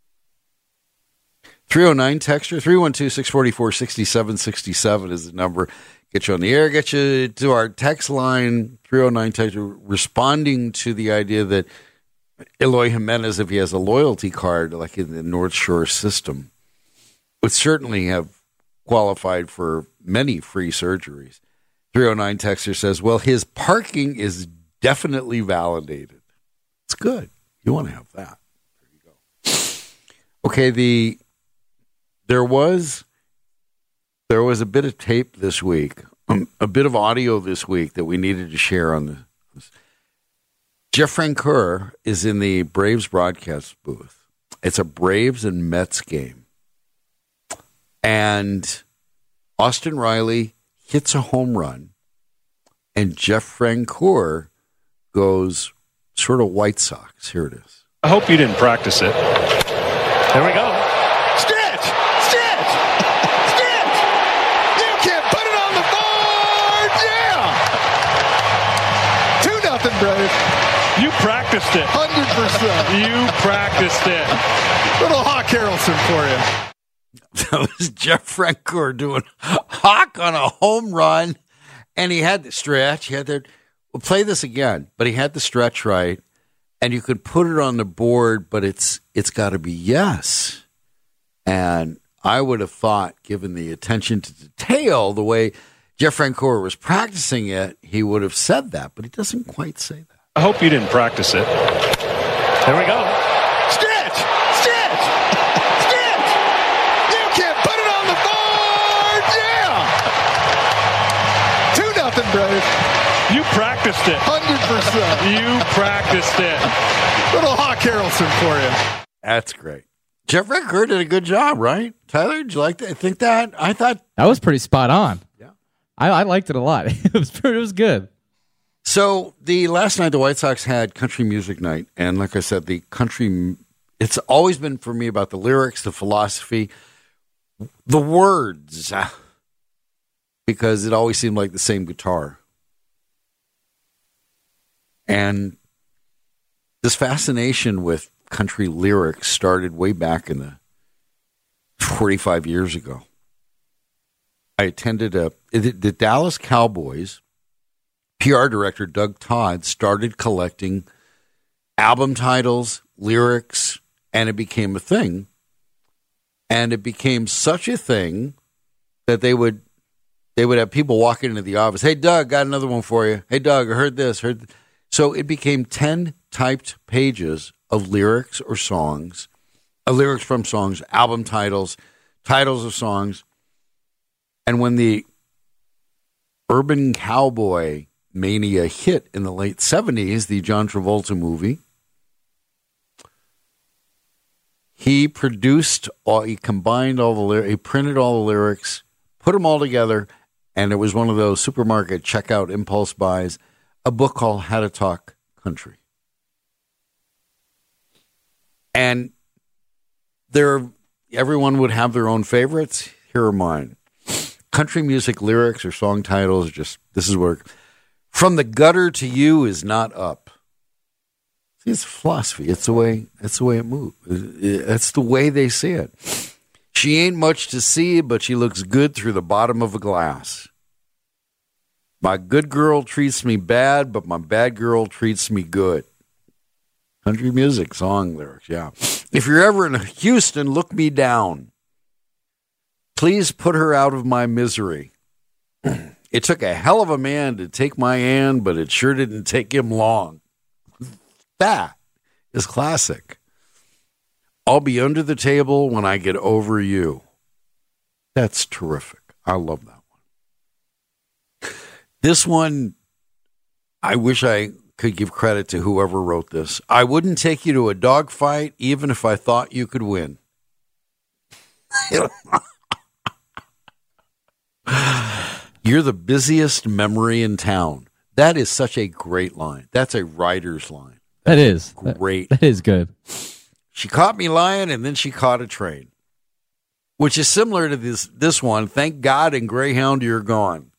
three oh nine texture, three one two, six four four, six seven six seven is the number. Get you on the air, get you to our text line, three oh nine texture, responding to the idea that Eloy Jimenez, if he has a loyalty card like in the North Shore system, would certainly have qualified for many free surgeries. three oh nine texter says, well, his parking is definitely validated. It's good. You want to have that. There you go. Okay, the there was there was a bit of tape this week, um, a bit of audio this week that we needed to share on the. Jeff Francoeur is in the Braves broadcast booth. It's a Braves and Mets game. And Austin Riley hits a home run, and Jeff Francoeur goes sort of White Sox. Here it is. I hope you didn't practice it. There we go. Stitch! Stitch! Stitch! You can put it on the board! Yeah! two nothing, Brave. You practiced it. one hundred percent. You practiced it. Little Hawk Harrelson for you. That was Jeff Francoeur doing Hawk on a home run, and he had the stretch. He had the, we'll play this again, but he had the stretch right, and you could put it on the board, but it's it's got to be yes. And I would have thought, given the attention to detail, the way Jeff Francoeur was practicing it, he would have said that, but he doesn't quite say that. I hope you didn't practice it. There we go. Stitch! Stitch! Stitch! You can put it on the board! Yeah! two nothing, Brave. You practiced it. one hundred percent. You practiced it. Little Hawk Harrelson for you. That's great. Jeff Francoeur did a good job, right? Tyler, did you like that? I think that, I thought. That was pretty spot on. Yeah. I, I liked it a lot. It was pretty, it was good. So the last night the White Sox had country music night, and like I said, the country, it's always been for me about the lyrics, the philosophy, the words, because it always seemed like the same guitar. And this fascination with country lyrics started way back in the forty-five years ago. I attended a, the, the Dallas Cowboys. P R director Doug Todd started collecting album titles, lyrics, and it became a thing. And it became such a thing that they would They would have people walking into the office. Hey, Doug, got another one for you. Hey, Doug, I heard this. Heard th-. So it became ten typed pages of lyrics or songs, uh, lyrics from songs, album titles, titles of songs. And when the urban cowboy mania hit in the late seventies, the John Travolta movie, he produced, all, he combined all the lyrics, he printed all the lyrics, put them all together, and it was one of those supermarket checkout impulse buys, a book called How to Talk Country. And there, everyone would have their own favorites. Here are mine. Country music lyrics or song titles, just, this is where, from the gutter to you is not up. See, it's philosophy. It's the way, it's the way it moves. That's the way they see it. She ain't much to see, but she looks good through the bottom of a glass. My good girl treats me bad, but my bad girl treats me good. Country music, song lyrics, yeah. If you're ever in Houston, look me down. Please put her out of my misery. It took a hell of a man to take my hand, but it sure didn't take him long. That is classic. I'll be under the table when I get over you. That's terrific. I love that one. This one, I wish I could give credit to whoever wrote this. I wouldn't take you to a dogfight even if I thought you could win. You're the busiest memory in town. That is such a great line. That's a writer's line. That's that is. Great. That, that is good. She caught me lying, and then she caught a train, which is similar to this this one. Thank God and Greyhound, you're gone.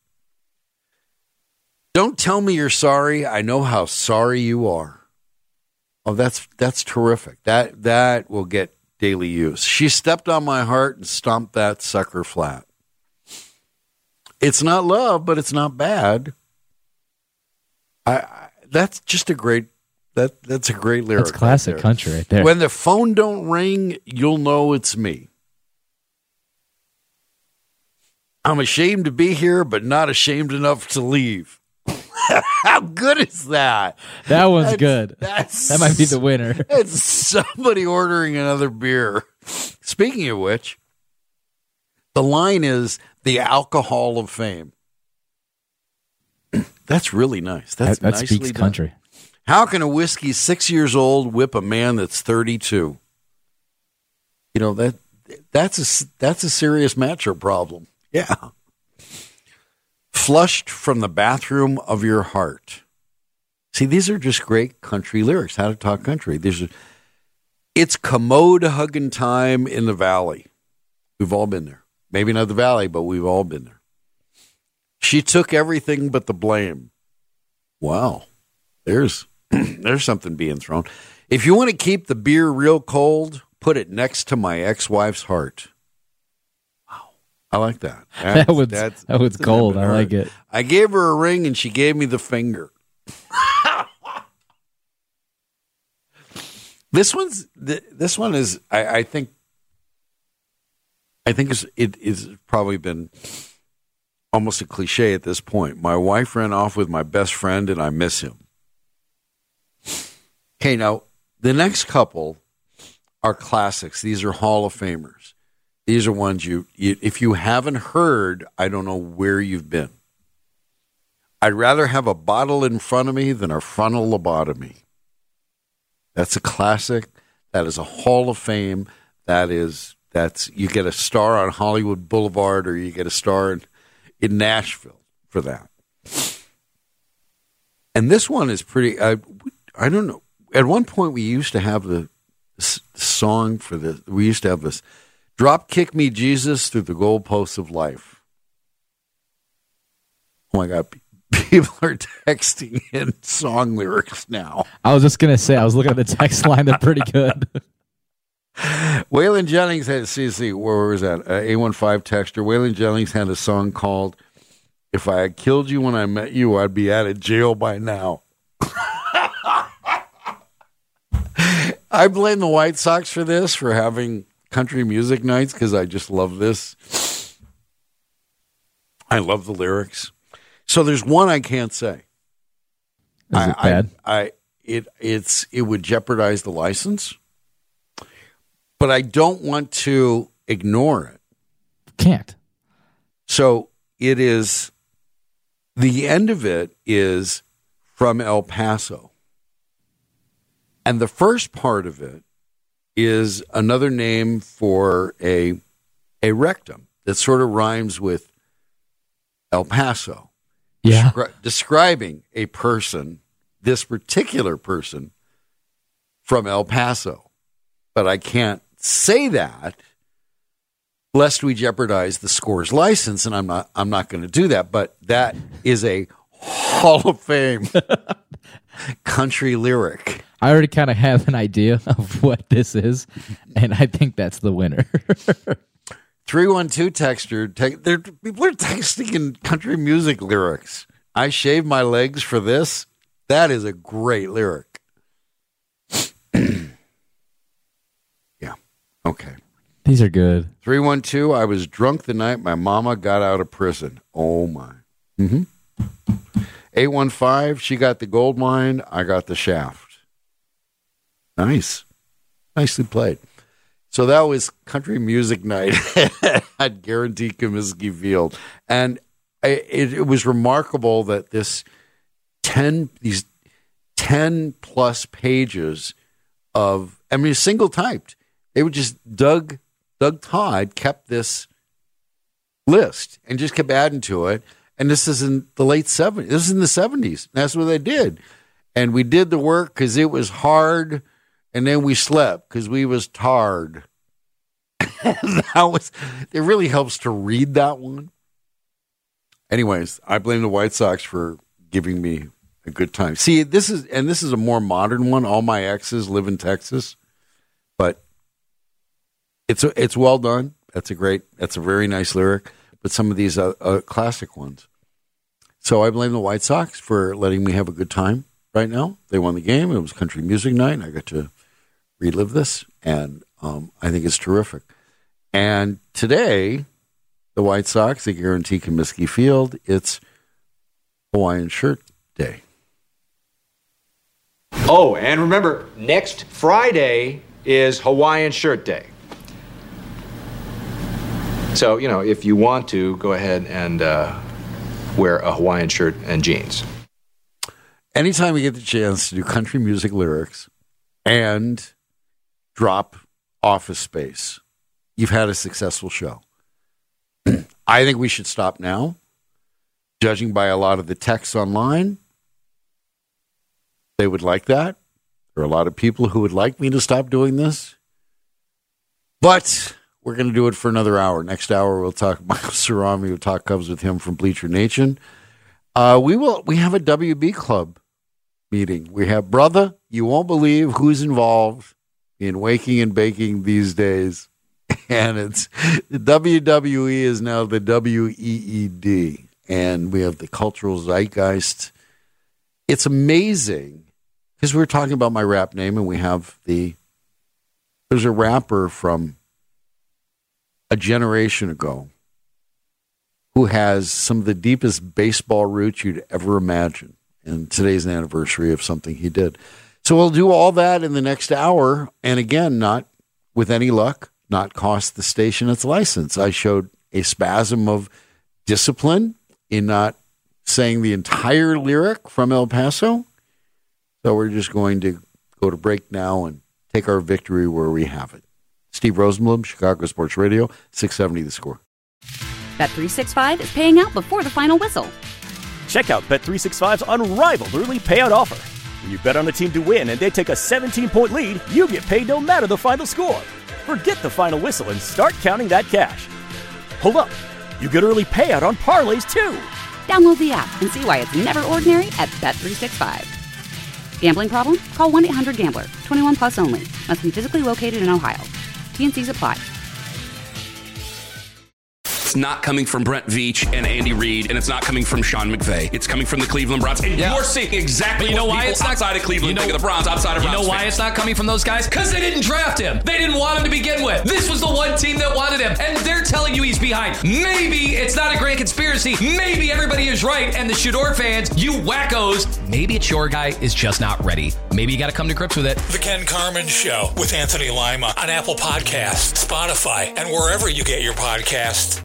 Don't tell me you're sorry. I know how sorry you are. Oh, that's that's terrific. That that will get daily use. She stepped on my heart and stomped that sucker flat. It's not love, but it's not bad. I, I that's just a great. That that's a great lyric. That's classic right country right there. When the phone don't ring, you'll know it's me. I'm ashamed to be here, but not ashamed enough to leave. How good is that? That one's that's, good. That's, that might be the winner. It's somebody ordering another beer. Speaking of which, the line is the Alcohol of Fame. That's really nice. That's that, that nicely speaks done. country. How can a whiskey six years old whip a man that's thirty-two? You know, that that's a, that's a serious matchup problem. Yeah. Flushed from the bathroom of your heart. See, these are just great country lyrics. How to Talk Country. There's a, it's commode hugging time in the valley. We've all been there. Maybe not the valley, but we've all been there. She took everything but the blame. Wow. There's there's something being thrown. If you want to keep the beer real cold, put it next to my ex-wife's heart. Wow. I like that. That's, that was, that's, that was cold. I like it. I gave her a ring and she gave me the finger. This one's this one is I, I think I think it's, it is probably been almost a cliche at this point. My wife ran off with my best friend and I miss him. Okay, now the next couple are classics. These are Hall of Famers. These are ones you, you if you haven't heard, I don't know where you've been. I'd rather have a bottle in front of me than a frontal lobotomy. That's a classic. That is a Hall of Fame. That is that's you get a star on Hollywood Boulevard or you get a star in, in Nashville for that. And this one is pretty. I, I don't know. At one point, we used to have the, the song for this. We used to have this, "Drop Kick Me Jesus Through the Goalposts of Life." Oh my God. People are texting in song lyrics now. I was just going to say, I was looking at the text line. They're pretty good. Waylon Jennings had, see, see, where was that? Uh, A one five texter. Waylon Jennings had a song called, "If I Had Killed You When I Met You, I'd Be Out of Jail by Now." I blame the White Sox for this, for having country music nights, because I just love this. I love the lyrics. So there's one I can't say. Is I, it bad? I, I it it's it would jeopardize the license, but I don't want to ignore it. Can't. So it is. The end of it is from El Paso, and the first part of it is another name for a a rectum that sort of rhymes with El Paso. Yeah. Descri- describing a person, this particular person from El Paso. But I can't say that lest we jeopardize the Score's license, and I'm not I'm not going to do that. But that is a Hall of Fame country lyric. I already kind of have an idea of what this is, and I think that's the winner. three one two texter, te- they're, people are texting in country music lyrics. I shave my legs for this. That is a great lyric. Yeah. Okay. These are good. three one two, I was drunk the night my mama got out of prison. Oh, my. Mm-hmm. eight one five, she got the gold mine, I got the shaft. Nice. Nicely played. So that was country music night at Guarantee Comiskey Field. And it, it was remarkable that this ten, these ten plus pages of, I mean, single typed. They were just, Doug, Doug Todd kept this list and just kept adding to it. And this is in the late seventies. This is in the seventies. That's what they did. And we did the work because it was hard. And then we slept because we was tired. that was, it really helps to read that one. Anyways, I blame the White Sox for giving me a good time. See, this is, and this is a more modern one. All my exes live in Texas, but it's it's well done. That's a great, that's a very nice lyric. But some of these are, are classic ones. So I blame the White Sox for letting me have a good time right now. They won the game. It was country music night. And I got to relive this, and um, I think it's terrific. And today, the White Sox, they guarantee Comiskey Field, it's Hawaiian Shirt Day. Oh, and remember, next Friday is Hawaiian Shirt Day. So, you know, if you want to, go ahead and uh, wear a Hawaiian shirt and jeans. Anytime we get the chance to do country music lyrics and drop Office Space, you've had a successful show. I think we should stop now. Judging by a lot of the texts online, they would like that. There are a lot of people who would like me to stop doing this. But we're going to do it for another hour. Next hour, we'll talk Michael Cerami. We'll talk Cubs with him from Bleacher Nation. Uh, we will. We have a W B Club meeting. We have, brother, you won't believe who's involved in waking and baking these days. And it's the W W E is now the W E E D. And we have the cultural zeitgeist. It's amazing because we were talking about my rap name, and we have the, there's a rapper from a generation ago who has some of the deepest baseball roots you'd ever imagine. And today's an anniversary of something he did. So we'll do all that in the next hour. And again, not with any luck, not cost the station its license. I showed a spasm of discipline in not saying the entire lyric from El Paso. So we're just going to go to break now and take our victory where we have it. Steve Rosenblum, Chicago Sports Radio, six seventy The Score. Bet three sixty-five is paying out before the final whistle. Check out Bet three sixty-five's unrivaled early payout offer. When you bet on a team to win and they take a seventeen-point lead, you get paid no matter the final score. Forget the final whistle and start counting that cash. Hold up. You get early payout on parlays, too. Download the app and see why it's never ordinary at Bet three sixty-five. Gambling problem? Call one eight hundred gambler. twenty-one plus only. Must be physically located in Ohio. T and C's apply. It's not coming from Brent Veach and Andy Reid, and it's not coming from Sean McVay. It's coming from the Cleveland Browns. And Yeah. you're seeing exactly But you know what why people it's not- outside of Cleveland you know- think of the Browns, outside of You Browns know why fans. it's not coming from those guys? Because they didn't draft him. They didn't want him to begin with. This was the one team that wanted him, and they're telling you he's behind. Maybe it's not a grand conspiracy. Maybe everybody is right, and the Shador fans, you wackos, maybe it's your guy is just not ready. Maybe you got to come to grips with it. The Ken Carmen Show with Anthony Lima on Apple Podcasts, Spotify, and wherever you get your podcasts.